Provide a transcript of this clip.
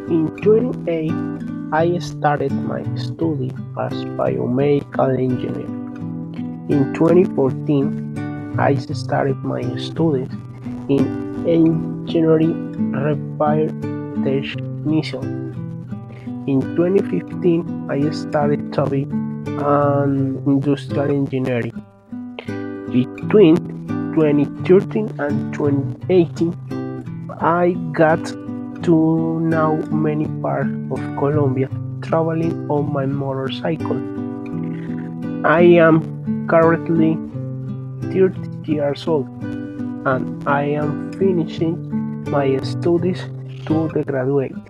In 2008, I started my study as biomedical engineer. In 2014, I started my studies in engineering repair technician. In 2015, I started to be an industrial engineering. Between 2013 and 2018, I got to know many parts of Colombia traveling on my motorcycle. I am currently 30 years old and I am finishing my studies to graduate.